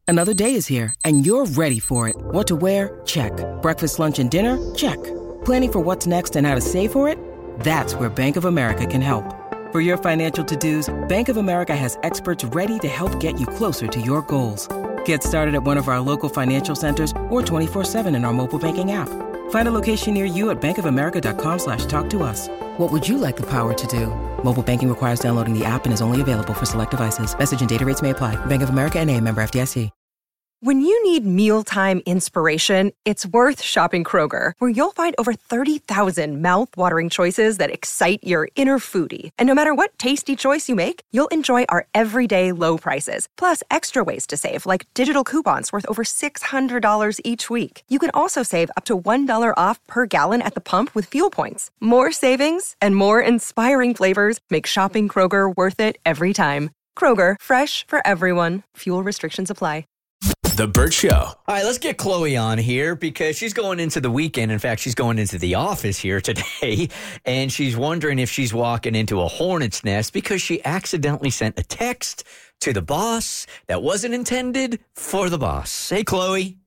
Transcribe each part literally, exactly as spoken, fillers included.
Another day is here, and you're ready for it. What to wear? Check. Breakfast, lunch, and dinner? Check. Planning for what's next and how to save for it? That's where Bank of America can help. For your financial to-dos, Bank of America has experts ready to help get you closer to your goals. Get started at one of our local financial centers or twenty-four seven in our mobile banking app. Find a location near you at bankofamerica.com slash talk to us. What would you like the power to do? Mobile banking requires downloading the app and is only available for select devices. Message and data rates may apply. Bank of America N A, member F D I C. When you need mealtime inspiration, it's worth shopping Kroger, where you'll find over thirty thousand mouth-watering choices that excite your inner foodie. And no matter what tasty choice you make, you'll enjoy our everyday low prices, plus extra ways to save, like digital coupons worth over six hundred dollars each week. You can also save up to one dollar off per gallon at the pump with fuel points. More savings and more inspiring flavors make shopping Kroger worth it every time. Kroger, fresh for everyone. Fuel restrictions apply. The Burt Show. All right, let's get Chloe on here because she's going into the weekend. In fact, she's going into the office here today, and she's wondering if she's walking into a hornet's nest because she accidentally sent a text to the boss that wasn't intended for the boss. Hey, Chloe.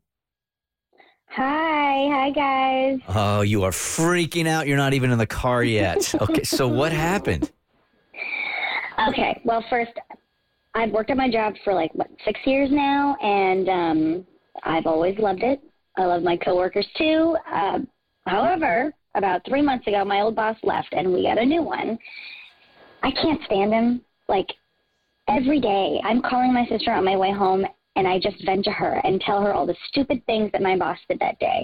Hi. Hi, guys. Oh, you are freaking out. You're not even in the car yet. Okay, so what happened? Okay, well, first, I've worked at my job for like, what, six years now, and um, I've always loved it. I love my coworkers, too. Uh, however, about three months ago, my old boss left, and we got a new one. I can't stand him. Like, every day, I'm calling my sister on my way home, and I just vent to her and tell her all the stupid things that my boss did that day.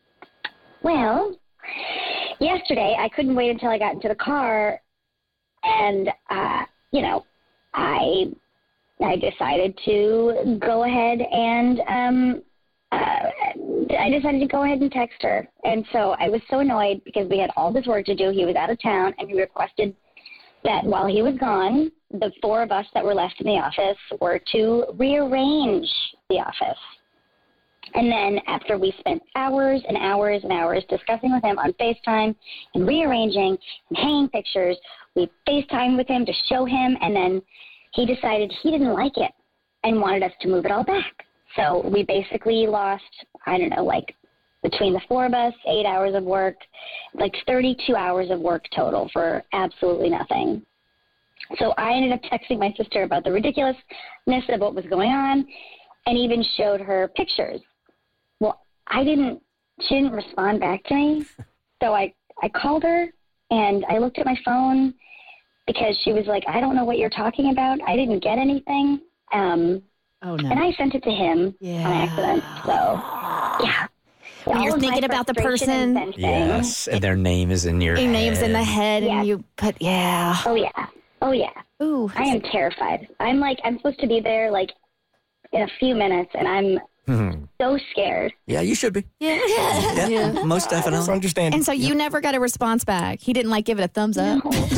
Well, yesterday, I couldn't wait until I got into the car, and, uh, you know, I... I decided to go ahead and um, uh, I decided to go ahead and text her. And so I was so annoyed because we had all this work to do. He was out of town, and he requested that while he was gone, the four of us that were left in the office were to rearrange the office. And then after we spent hours and hours and hours discussing with him on FaceTime and rearranging and hanging pictures, we FaceTimed with him to show him, and then he decided he didn't like it and wanted us to move it all back. So we basically lost, I don't know, like between the four of us, eight hours of work, like thirty-two hours of work total for absolutely nothing. So I ended up texting my sister about the ridiculousness of what was going on and even showed her pictures. Well, I didn't, she didn't respond back to me. So I, I called her and I looked at my phone because she was like, I don't know what you're talking about. I didn't get anything. Um, oh, no. And I sent it to him yeah. on accident. So, yeah. When All you're thinking about the person. And yes, and their name is in your Your head. name's in the head, yeah. and you put, yeah. Oh, yeah. Oh, yeah. Ooh. I am terrified. I'm like, I'm supposed to be there, like, in a few minutes, and I'm Mm-hmm. so scared. Yeah, you should be. Yeah. Yeah, yeah. most definitely. That's understandable. And so you never got a response back. He didn't, like, give it a thumbs up.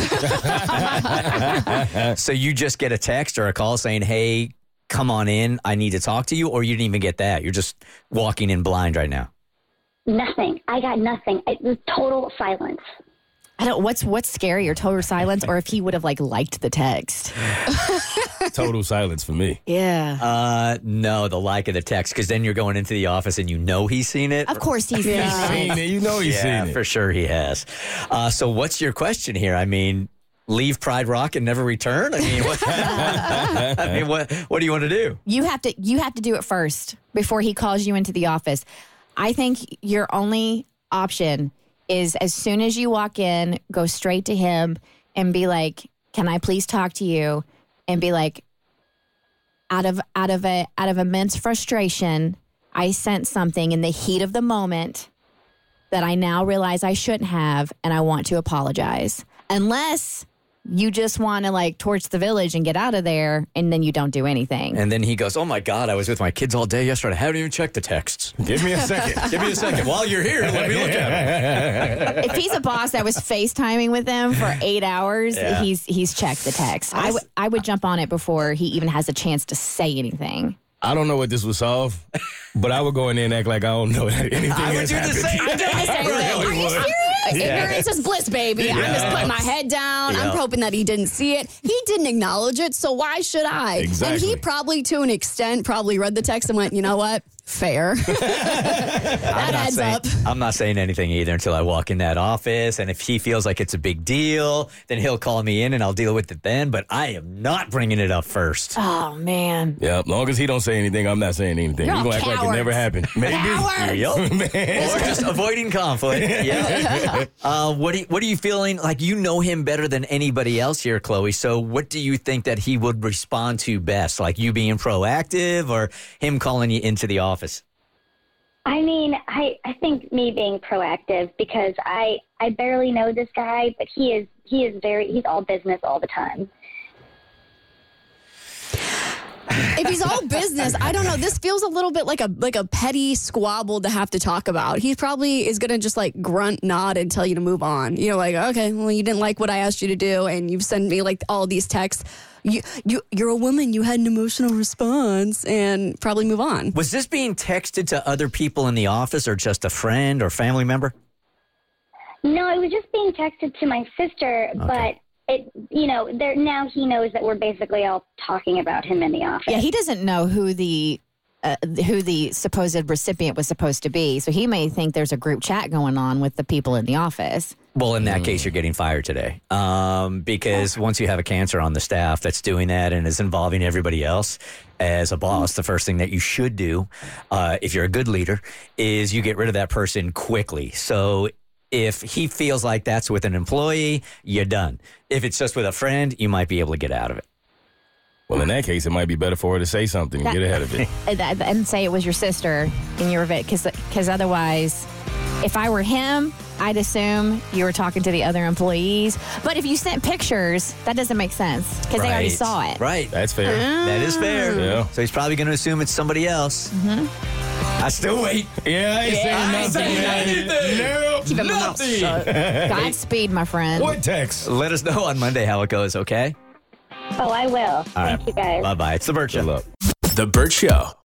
So you just get a text or a call saying, hey, come on in, I need to talk to you, or you didn't even get that? You're just walking in blind right now. Nothing. I got nothing. It was total silence. I don't. What's what's scarier, total silence, or if he would have like liked the text? Total silence for me. Yeah. Uh, no, the like of the text, because then you're going into the office and you know he's seen it. Of course he's He's seen seen it. it. You know he's yeah, seen it. for sure he has. Uh, so what's your question here? I mean, leave Pride Rock and never return? I mean, what, I mean, what what do you want to do? You have to. You have to do it first before he calls you into the office. I think your only option is as soon as you walk in, go straight to him and be like, "Can I please talk to you?" And be like, out of out of a out of immense frustration, I sent something in the heat of the moment that I now realize I shouldn't have, and I want to apologize. Unless you just want to like torch the village and get out of there, and then you don't do anything. And then he goes, oh my God, I was with my kids all day yesterday. I haven't even checked the texts. Give me a second. Give me a second. While you're here, let me look at it. If he's a boss that was FaceTiming with them for eight hours, Yeah. he's he's checked the text. I, w- I would jump on it before he even has a chance to say anything. I don't know what this would solve, but I would go in there and act like I don't know that anything I would has do the happened. same. I'm doing the same Really thing. Are you would. serious? ignorance is bliss, baby. I'm just putting my head down. Yeah. I'm hoping that he didn't see it. He didn't acknowledge it, so why should I? Exactly. And he probably, to an extent, probably read the text and went, you know what? Fair. that I'm not adds saying, up. I'm not saying anything either until I walk in that office. And if he feels like it's a big deal, then he'll call me in and I'll deal with it then. But I am not bringing it up first. Oh, man. Yeah, as long as he don't say anything, I'm not saying anything. You're He's all gonna act like it cowards. never happened. Maybe. Cowards. Yup. Or just avoiding conflict. Yeah. uh, what, do you, what are you feeling? Like, you know him better than anybody else here, Chloe. So what do you think that he would respond to best? Like you being proactive or him calling you into the office? I mean, I, I think me being proactive because I I barely know this guy, but he is he is very he's all business all the time. If he's all business, I don't know. This feels a little bit like a like a petty squabble to have to talk about. He probably is gonna just like grunt, nod, and tell you to move on. You know, like, okay, well, you didn't like what I asked you to do, and you've sent me like all these texts. You you you're a woman. You had an emotional response, and probably move on. Was this being texted to other people in the office or just a friend or family member? No, it was just being texted to my sister, but it you know, there now he knows that we're basically all talking about him in the office. Yeah, he doesn't know who the uh, who the supposed recipient was supposed to be. So he may think there's a group chat going on with the people in the office. Well, in that case, you're getting fired today um, because once you have a cancer on the staff that's doing that and is involving everybody else, as a boss, the first thing that you should do, uh, if you're a good leader, is you get rid of that person quickly. So if he feels like that's with an employee, you're done. If it's just with a friend, you might be able to get out of it. Well, in that case, it might be better for her to say something and That- get ahead of it. And and say it was your sister and you were because because otherwise, if I were him, I'd assume you were talking to the other employees. But if you sent pictures, that doesn't make sense because they already Right. saw it. Right. That's fair. That is fair. Yeah. So he's probably going to assume it's somebody else. Mm-hmm. I still wait. Yeah, I ain't saying I ain't nothing. saying man. anything. No, Keep your mouth nothing. shut. Godspeed, my friend. What text? Let us know on Monday how it goes, okay? Oh, I will. All Thank right. you guys. Bye-bye. It's The Burt Show. Good luck. The Burt Show.